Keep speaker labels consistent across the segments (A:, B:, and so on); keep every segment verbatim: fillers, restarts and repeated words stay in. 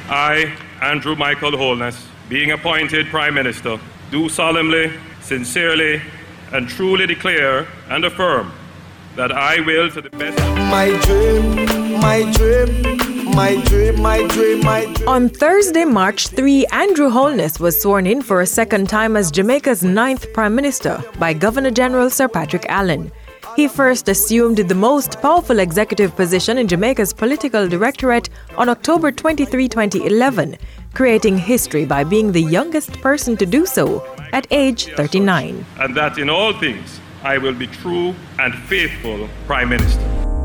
A: I, Andrew Michael Holness, being appointed Prime Minister, do solemnly, sincerely, and truly declare and affirm that I will, to the best of
B: my dream, my dream, my dream, my dream, my dream.
C: On Thursday, March third, Andrew Holness was sworn in for a second time as Jamaica's ninth Prime Minister by Governor General Sir Patrick Allen. He first assumed the most powerful executive position in Jamaica's political directorate on October twenty-third, twenty eleven, creating history by being the youngest person to do so at age thirty-nine.
A: And that in all things I will be true and faithful Prime Minister.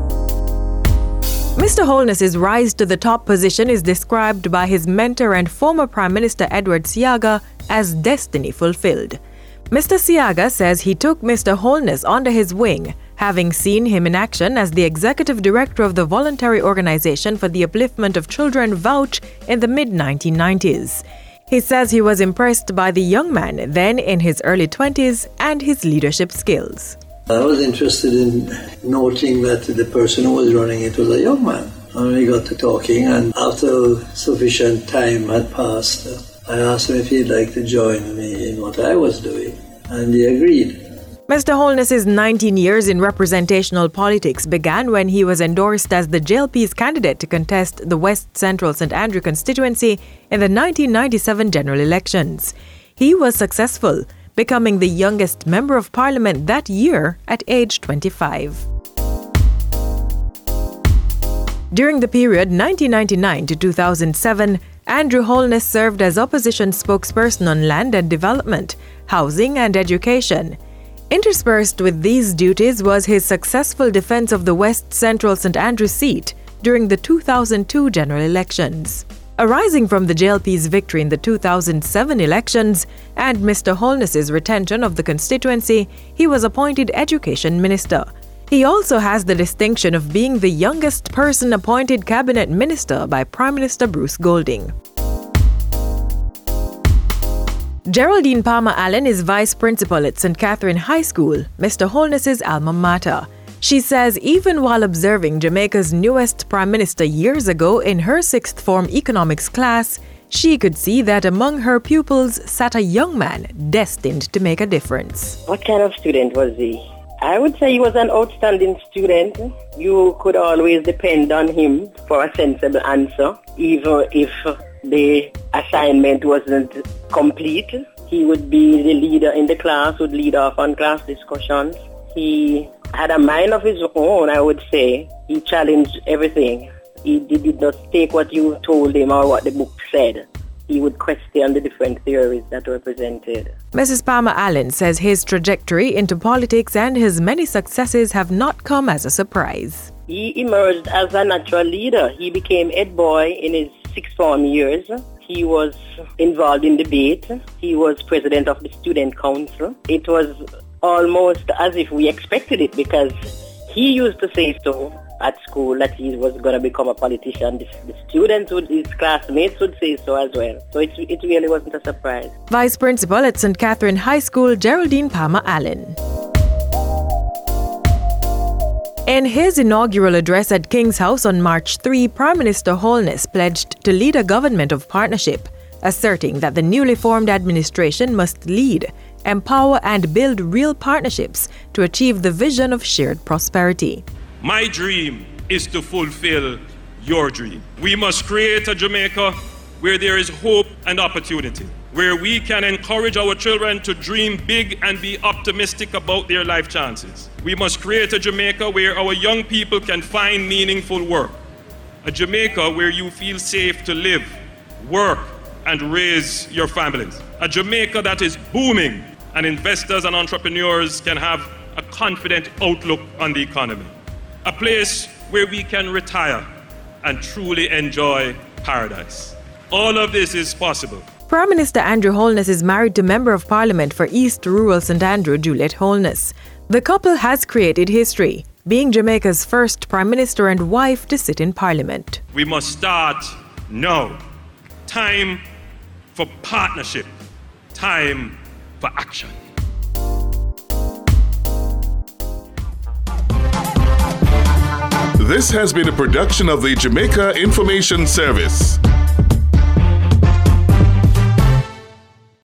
C: Mister Holness's rise to the top position is described by his mentor and former Prime Minister Edward Seaga as destiny fulfilled. Mister Seaga says he took Mister Holness under his wing, having seen him in action as the executive director of the voluntary organization for the upliftment of children Vouch in the mid nineteen nineties. He says he was impressed by the young man, then in his early twenties, and his leadership skills.
D: I was interested in noting that the person who was running it was a young man. And we got to talking, and after sufficient time had passed, I asked him if he'd like to join me in what I was doing, and he agreed.
C: Mister Holness's nineteen years in representational politics began when he was endorsed as the J L P's candidate to contest the West Central Saint Andrew constituency in the nineteen ninety-seven general elections. He was successful, becoming the youngest member of parliament that year at age twenty-five. During the period nineteen ninety-nine to two thousand seven, Andrew Holness served as opposition spokesperson on land and development, housing and education. Interspersed with these duties was his successful defense of the West Central Saint Andrew seat during the two thousand two general elections. Arising from the J L P's victory in the two thousand seven elections and Mister Holness's retention of the constituency, he was appointed Education Minister. He also has the distinction of being the youngest person appointed Cabinet Minister by Prime Minister Bruce Golding. Geraldine Palmer Allen is Vice Principal at Saint Catherine High School, Mister Holness's alma mater. She says even while observing Jamaica's newest Prime Minister years ago in her sixth form economics class, she could see that among her pupils sat a young man destined to make a difference.
E: What kind of student was he? I would say he was an outstanding student. You could always depend on him for a sensible answer, even if the assignment wasn't complete. He would be the leader in the class, would lead off on class discussions. He had a mind of his own, I would say. He challenged everything. He did not take what you told him or what the book said. He would question the different theories that were presented.
C: Missus Palmer Allen says his trajectory into politics and his many successes have not come as a surprise.
E: He emerged as a natural leader. He became head boy in his sixth form years. He was involved in debate. He was president of the student council. It was almost as if we expected it because he used to say so at school that he was going to become a politician. The, the students, would, his classmates would say so as well. So it, it really wasn't a surprise.
C: Vice Principal at Saint Catherine High School, Geraldine Palmer Allen. In his inaugural address at King's House on March third, Prime Minister Holness pledged to lead a government of partnership, asserting that the newly formed administration must lead, empower and build real partnerships to achieve the vision of shared prosperity.
A: My dream is to fulfill your dream. We must create a Jamaica where there is hope and opportunity, where we can encourage our children to dream big and be optimistic about their life chances. We must create a Jamaica where our young people can find meaningful work, a Jamaica where you feel safe to live, work, and raise your families, a Jamaica that is booming and investors and entrepreneurs can have a confident outlook on the economy, a place where we can retire and truly enjoy paradise. All of this is possible.
C: Prime Minister Andrew Holness is married to Member of Parliament for East Rural Saint Andrew, Juliet Holness. The couple has created history, being Jamaica's first Prime Minister and wife to sit in Parliament.
A: We must start now. Time for partnership. Time for action.
F: This has been a production of the Jamaica Information Service.